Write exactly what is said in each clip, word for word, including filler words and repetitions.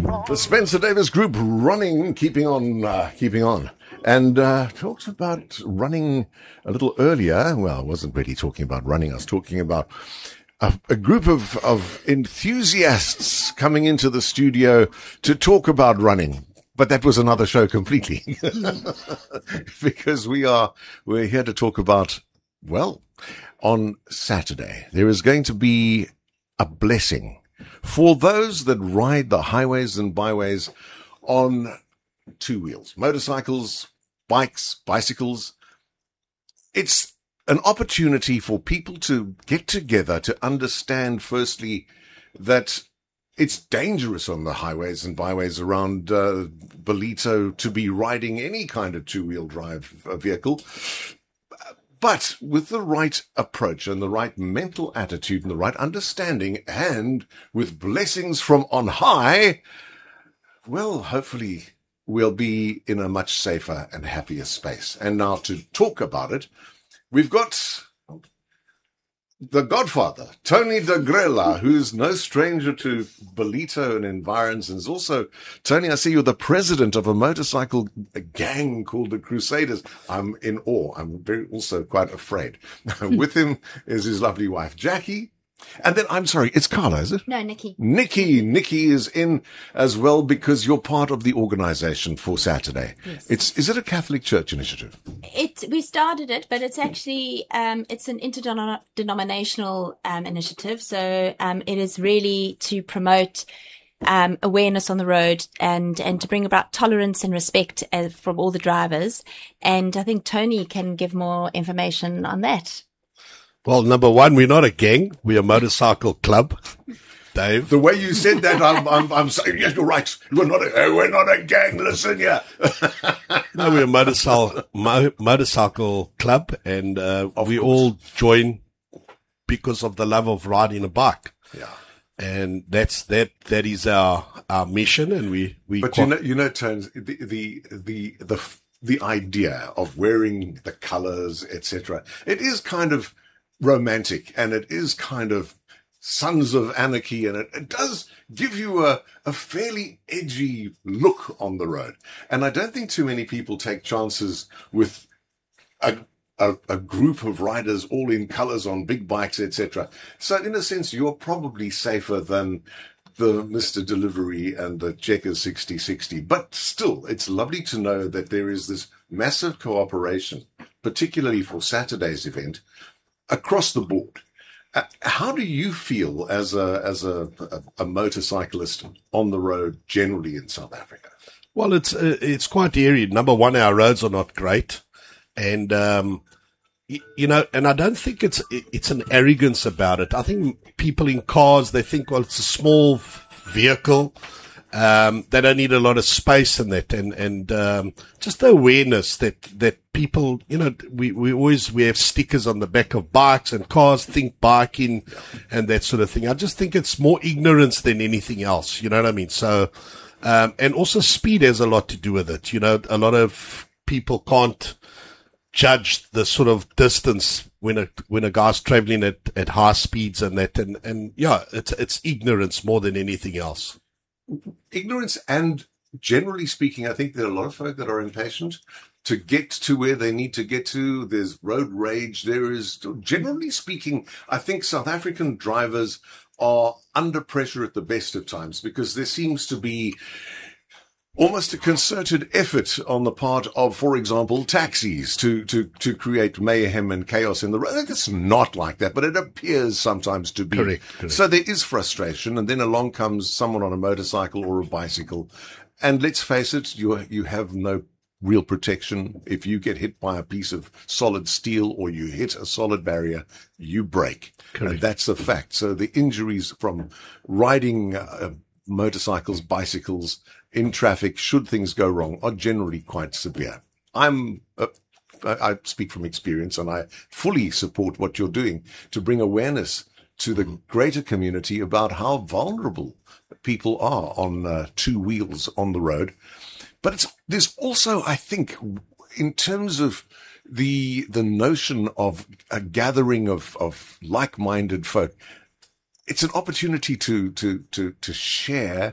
The Spencer Davis Group running, keeping on, uh, keeping on. And uh, talked about running a little earlier. Well, I wasn't really talking about running. I was talking about a, a group of, of enthusiasts coming into the studio to talk about running. But that was another show completely. Because we are, we're here to talk about, well, on Saturday, there is going to be a blessing for those that ride the highways and byways on two wheels, motorcycles, bikes, bicycles. It's an opportunity for people to get together to understand, firstly, that it's dangerous on the highways and byways around uh, Ballito to be riding any kind of two-wheel drive vehicle. But with the right approach and the right mental attitude and the right understanding and with blessings from on high, well, hopefully we'll be in a much safer and happier space. And now to talk about it, we've got the Godfather, Tony de Grella, who's no stranger to Ballito and environs, and is also, Tony, I see you're the president of a motorcycle gang called the Crusaders. I'm in awe. I'm very, also quite afraid. With him is his lovely wife, Jackie. And then, I'm sorry, it's Carla, is it? No, Nikki. Nikki. Nikki is in as well because you're part of the organization for Saturday. Yes. It's, is it a Catholic Church initiative? It, we started it, but it's actually, um, it's an interdenominational, um, initiative. So, um, it is really to promote, um, awareness on the road and, and to bring about tolerance and respect uh, from all the drivers. And I think Tony can give more information on that. Well, number one, we're not a gang. We're a motorcycle club, Dave. The way you said that, I'm, I'm, I'm saying, yes, you're right. We're not a, we're not a gang. Listen, yeah. No, we're a motorcycle, mo- motorcycle club, and uh, we course. all join because of the love of riding a bike. Yeah. And that's, that, that is our, our mission. And we, we, but you know, you know, Tones, the, the, the, the, the idea of wearing the colors, et cetera, it is kind of romantic, and it is kind of Sons of Anarchy, and it, it does give you a, a fairly edgy look on the road. And I don't think too many people take chances with a, a, a group of riders all in colors on big bikes, et cetera. So in a sense, you're probably safer than the Mister Delivery and the Checkers sixty sixty. But still, it's lovely to know that there is this massive cooperation, particularly for Saturday's event, across the board. Uh, how do you feel as a as a, a, a motorcyclist on the road generally in South Africa? Well, it's uh, it's quite eerie. Number one, our roads are not great, and um, y- you know, and I don't think it's it's an arrogance about it. I think people in cars, they think, well, it's a small vehicle. Um, they don't need a lot of space in that, and, and, um, just the awareness that, that people, you know, we, we always, we have stickers on the back of bikes and cars, think biking and that sort of thing. I just think it's more ignorance than anything else. You know what I mean? So, um, and also speed has a lot to do with it. You know, a lot of people can't judge the sort of distance when a, when a guy's traveling at, at high speeds and that, and, and yeah, it's, it's ignorance more than anything else. Ignorance, and generally speaking, I think there are a lot of folk that are impatient to get to where they need to get to. There's road rage. There is, generally speaking, I think South African drivers are under pressure at the best of times because there seems to be almost a concerted effort on the part of, for example, taxis to, to, to create mayhem and chaos in the road. It's not like that, but it appears sometimes to be. Correct, correct. So there is frustration, and then along comes someone on a motorcycle or a bicycle. And let's face it, you, you have no real protection. If you get hit by a piece of solid steel or you hit a solid barrier, you break. Correct. And that's a fact. So the injuries from riding uh, motorcycles, bicycles in traffic, should things go wrong, are generally quite severe. I'm, uh, I speak from experience, and I fully support what you're doing to bring awareness to the greater community about how vulnerable people are on uh, two wheels on the road. But it's, there's also, I think, in terms of the, the notion of a gathering of, of like-minded folk, it's an opportunity to, to, to, to share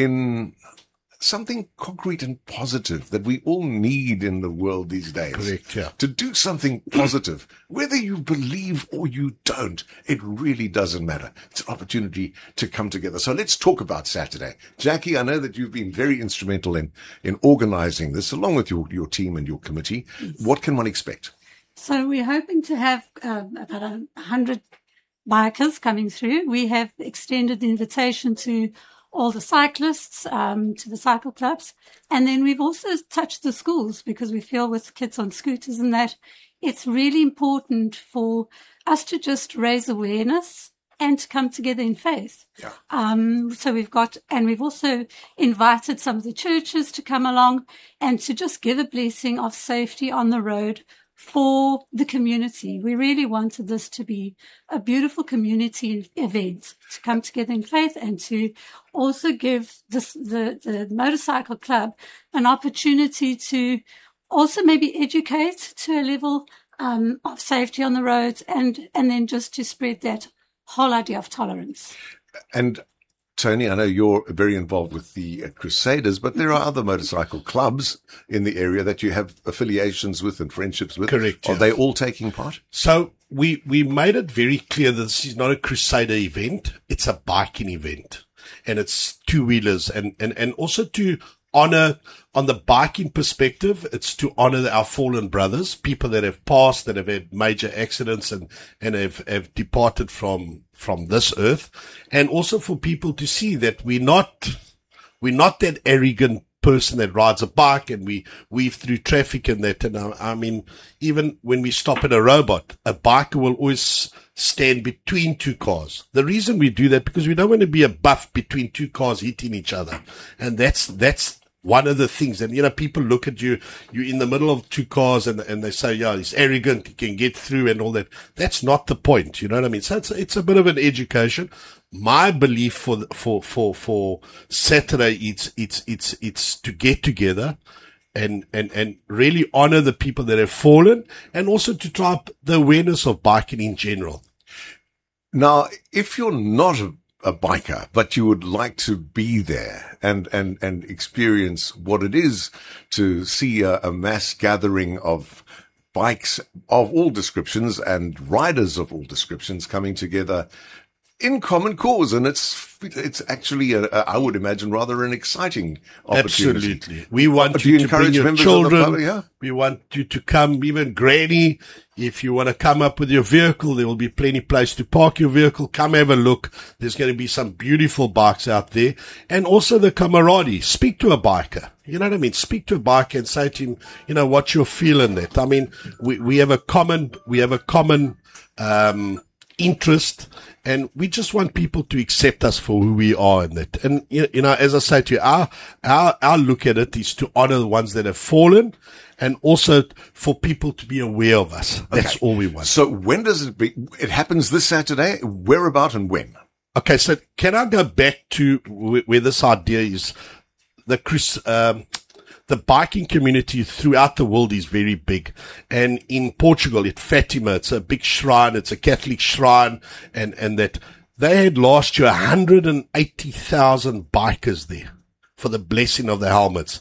in something concrete and positive that we all need in the world these days. Correct, yeah. To do something positive, whether you believe or you don't, it really doesn't matter. It's an opportunity to come together. So let's talk about Saturday. Jackie, I know that you've been very instrumental in, in organizing this along with your, your team and your committee. Yes. What can one expect? So we're hoping to have um, about a hundred bikers coming through. We have extended the invitation to all the cyclists, um, to the cycle clubs. And then we've also touched the schools because we feel with kids on scooters and that it's really important for us to just raise awareness and to come together in faith. Yeah. Um, so we've got, and we've also invited some of the churches to come along and to just give a blessing of safety on the road for the community. We really wanted this to be a beautiful community event to come together in faith and to also give this, the, the motorcycle club an opportunity to also maybe educate to a level um, of safety on the roads and, and then just to spread that whole idea of tolerance. And Tony, I know you're very involved with the uh, Crusaders, but there are other motorcycle clubs in the area that you have affiliations with and friendships with. Correct. Are Yeah. they all taking part? So we, we made it very clear that this is not a Crusader event. It's a biking event, and it's two wheelers, and, and, and also to honor on the biking perspective, it's to honor our fallen brothers, people that have passed, that have had major accidents and, and have, have departed from, from this earth. And also for people to see that we're not, we're not that arrogant person that rides a bike and we weave through traffic and that. And I, I mean, even when we stop at a robot, a biker will always stand between two cars. The reason we do that, because we don't want to be a buff between two cars hitting each other. And that's, that's, one of the things, and you know, people look at you, you're in the middle of two cars and, and they say, yeah, he's arrogant, he can get through and all that. That's not the point. You know what I mean? So it's, it's a bit of an education. My belief for, for, for, for Saturday, it's, it's, it's, it's to get together and, and, and really honor the people that have fallen and also to drive the awareness of biking in general. Now, if you're not a a biker, but you would like to be there and, and, and experience what it is to see a, a mass gathering of bikes of all descriptions and riders of all descriptions coming together in common cause. And it's, it's actually, a, a, I would imagine, rather an exciting opportunity. Absolutely. We want Do you, you to bring your members children. Of the public, yeah? We want you to come, even granny. If you want to come up with your vehicle, there will be plenty place to park your vehicle. Come have a look. There's going to be some beautiful bikes out there. And also the camaraderie. Speak to a biker. You know what I mean? Speak to a biker and say to him, you know, what you're feeling that. I mean, we, we have a common, we have a common, um, interest, and we just want people to accept us for who we are in that. And, you know, as I say to you, our, our, our look at it is to honor the ones that have fallen and also for people to be aware of us. That's Okay. all we want. So when does it be? It happens this Saturday. Whereabout and when? Okay. So can I go back to where, where this idea is? The Chris, um, the biking community throughout the world is very big. And in Portugal, at Fatima, it's a big shrine. It's a Catholic shrine. And, and that they had last year one hundred eighty thousand bikers there for the blessing of the helmets.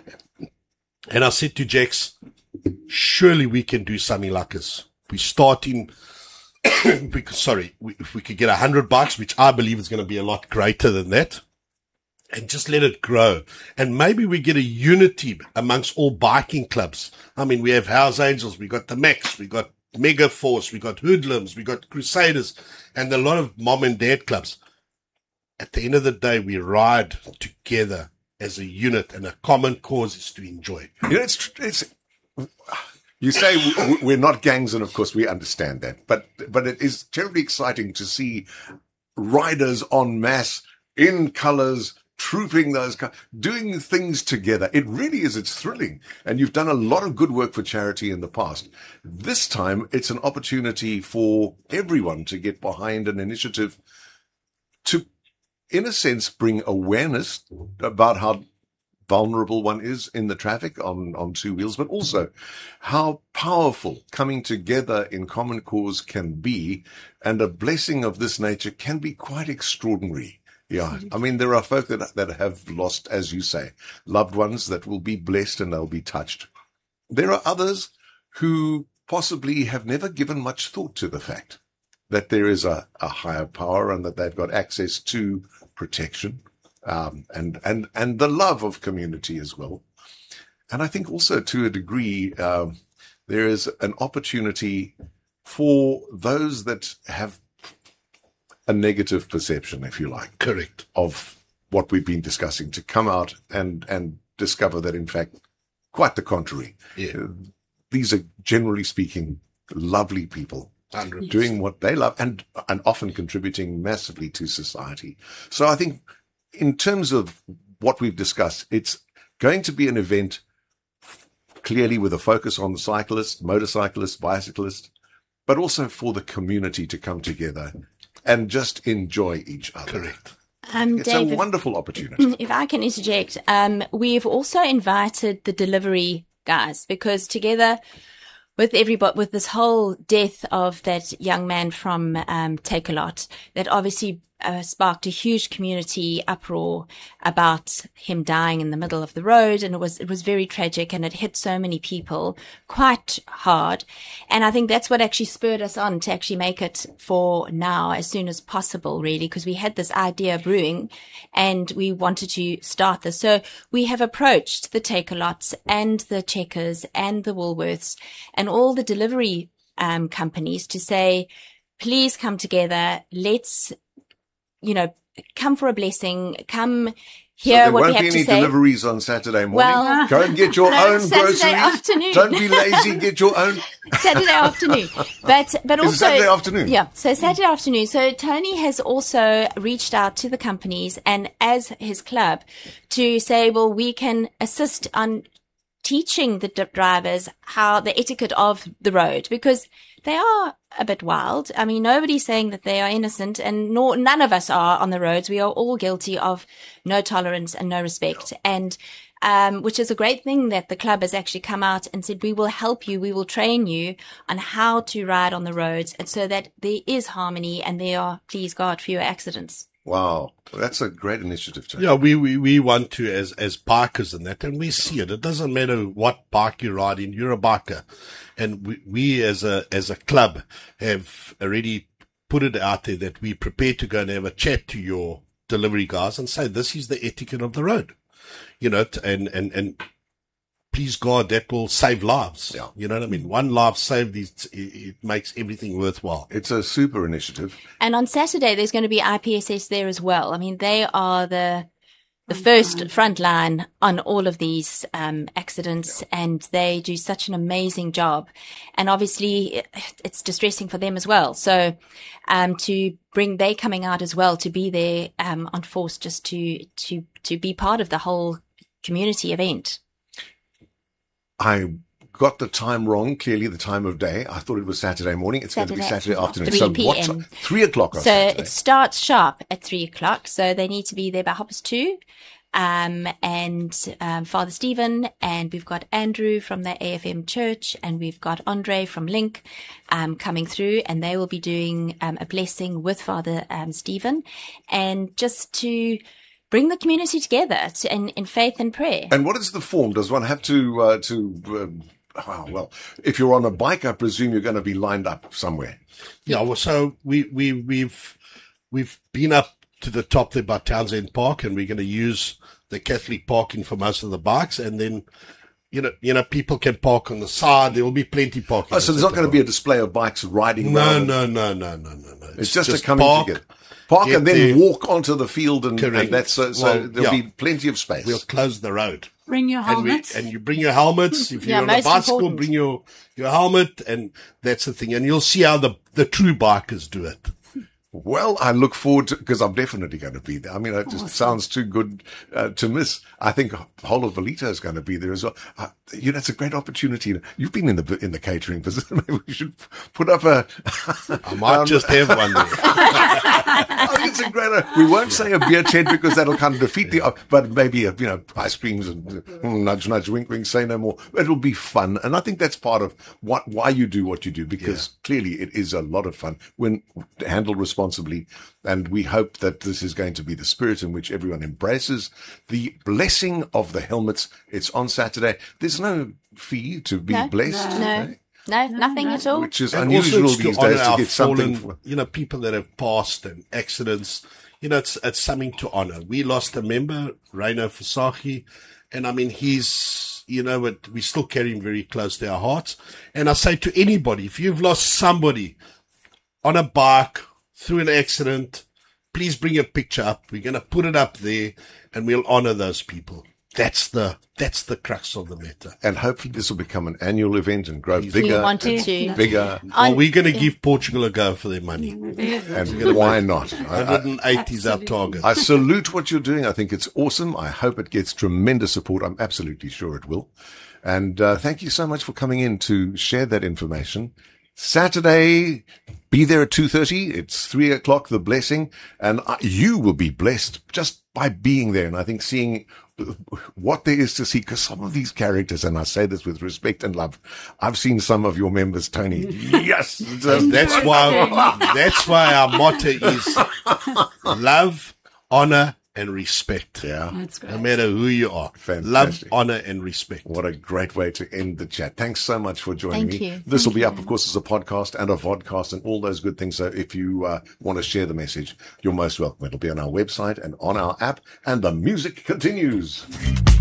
And I said to Jax, surely we can do something like this. We're starting, because, sorry, we, if we could get a hundred bikes, which I believe is going to be a lot greater than that, and just let it grow. And maybe we get a unity amongst all biking clubs. I mean, we have House Angels, we got the Max, we got Mega Force, we got Hoodlums, we got Crusaders, and a lot of mom and dad clubs. At the end of the day, we ride together as a unit, and a common cause is to enjoy. You know, it's, it's, you say w- we're not gangs, and of course we understand that, but, but it is terribly exciting to see riders en masse in colors, trooping those, doing things together. It really is. It's thrilling. And you've done a lot of good work for charity in the past. This time it's an opportunity for everyone to get behind an initiative to, in a sense, bring awareness about how vulnerable one is in the traffic on, on two wheels, but also how powerful coming together in common cause can be. And a blessing of this nature can be quite extraordinary. Yeah. I mean, there are folk that, that have lost, as you say, loved ones that will be blessed and they'll be touched. There are others who possibly have never given much thought to the fact that there is a, a higher power and that they've got access to protection, um, and, and, and the love of community as well. And I think also to a degree, um, there is an opportunity for those that have a negative perception, if you like. Correct. Of what we've been discussing to come out and, and discover that in fact, quite the contrary. Yeah. Uh, these are generally speaking, lovely people. one hundred percent. Doing what they love and, and often contributing massively to society. So I think in terms of what we've discussed, it's going to be an event clearly with a focus on the cyclist, motorcyclist, bicyclist, but also for the community to come together and just enjoy each other. Correct. Um, It's Dave, a wonderful opportunity. if I can interject, um, we've also invited the delivery guys because together with everybody, with this whole death of that young man from um, Take a Lot, that obviously uh, sparked a huge community uproar about him dying in the middle of the road, and it was it was very tragic, and it hit so many people quite hard. And I think that's what actually spurred us on to actually make it for now as soon as possible, really, because we had this idea brewing, and we wanted to start this. So we have approached the Take-A-Lots and the Checkers and the Woolworths and all the delivery um, companies to say, please come together. Let's, you know, come for a blessing. Come hear So there what won't we have be to any say. deliveries on Saturday morning. Well, Go and get your no, own Saturday groceries. afternoon. Don't be lazy. Get your own. Saturday afternoon. But but Is it also Saturday afternoon? Yeah, so Saturday afternoon. So Tony has also reached out to the companies and as his club to say, well, we can assist on teaching the d- drivers how the etiquette of the road, because they are a bit wild. I mean, nobody's saying that they are innocent, and nor none of us are on the roads. We are all guilty of no tolerance and no respect. And Um, which is a great thing that the club has actually come out and said, we will help you, we will train you on how to ride on the roads, and so that there is harmony and there are, please God, fewer accidents. Wow. That's a great initiative, Tony. Yeah, we, we, we want to, as, as bikers and that, and we see it. It doesn't matter what bike you ride in, you're a biker. And we, we as a, as a club have already put it out there that we're prepared to go and have a chat to your delivery guys and say, this is the etiquette of the road. You know, and, and, and please God, that will save lives. Yeah. You know what I mean? One life saved, is, it, it makes everything worthwhile. It's a super initiative. And on Saturday, there's going to be I P S S there as well. I mean, they are the the first front line on all of these um, accidents, and they do such an amazing job. And obviously, it, it's distressing for them as well. So um, to bring they coming out as well, to be there um, on force, just to to to be part of the whole community event. I got the time wrong, clearly the time of day. I thought it was Saturday morning. It's Saturday, going to be Saturday afternoon. three So p.m. what time? Three o'clock on So Saturday. it starts sharp at three o'clock. So they need to be there by half past two. Um, and um, Father Stephen, and we've got Andrew from the A F M Church, and we've got Andre from Link um, coming through, and they will be doing um, a blessing with Father um, Stephen, and just to bring the community together to, in, in faith and prayer. And what is the form? Does one have to, uh, to, um, oh, well, if you're on a bike, I presume you're going to be lined up somewhere. Yeah, well, so we, we, we've, we've been up to the top there by Townsend Park, and we're going to use the Catholic parking for most of the bikes. And then, you know, you know, people can park on the side. There will be plenty parking. Oh, so there's not going to be a display of bikes riding No, around. no, no, no, no, no, no. It's just, just a coming park, together. Park get and then there. walk onto the field, and, Correct. and that's so, so Well, there'll yeah. be plenty of space. We'll close the road. Bring your And, we, helmets. and you bring your helmets. If you're Yeah, on a most bicycle, important. bring your, your helmet, and that's the thing. And you'll see how the, the true bikers do it. Well, I look forward to, because I'm definitely going to be there. I mean, it just Awesome. sounds too good uh, to miss. I think whole of Velita is going to be there as well. Uh, you know, it's a great opportunity. You've been in the in the catering business. Maybe we should put up a. I might um, just have one there. I think it's a great. Uh, we won't say a beer tent because that'll kind of defeat the. Uh, but maybe a, you know, ice creams and uh, nudge, nudge, wink, wink. Say no more. It'll be fun, and I think that's part of what why you do what you do, because Yeah. clearly it is a lot of fun when handled responsibly. And we hope that this is going to be the spirit in which everyone embraces the blessing of the helmets. It's on Saturday. There's no fee to be No, blessed, No, eh? no, nothing no. at all. Which is And also unusual it's these honor days to our get something. fallen, For, you know, people that have passed and accidents. You know, it's it's something to honor. We lost a member, Reino Fasaki, and I mean, he's, you know, but we still carry him very close to our hearts. And I say to anybody, if you've lost somebody on a bike through an accident, please bring a picture up. We're going to put it up there, and we'll honor those people. That's the that's the crux of the matter. and hopefully this will become an annual event and grow We bigger, wanted and to. bigger. Well, we're going to give Portugal a go for their money. And why not? I, I, one hundred eighty is our target. I salute what you're doing. I think it's awesome. I hope it gets tremendous support. I'm absolutely sure it will. And uh, thank you so much for coming in to share that information. Saturday, be there at two thirty. It's three o'clock, the blessing. And I, you will be blessed just by being there. And I think seeing what there is to see, because some of these characters, and I say this with respect and love, I've seen some of your members, Tony. Yes. That's why that's why our motto is love, honor, and respect. Yeah. That's No great. matter who you are. Fantastic. Love, honor, and respect. What a great way to end the chat. Thanks so much for joining Thank me. you. This will be up, of course, as a podcast and a vodcast and all those good things. So if you uh, want to share the message, you're most welcome. It'll be on our website and on our app, and the music continues.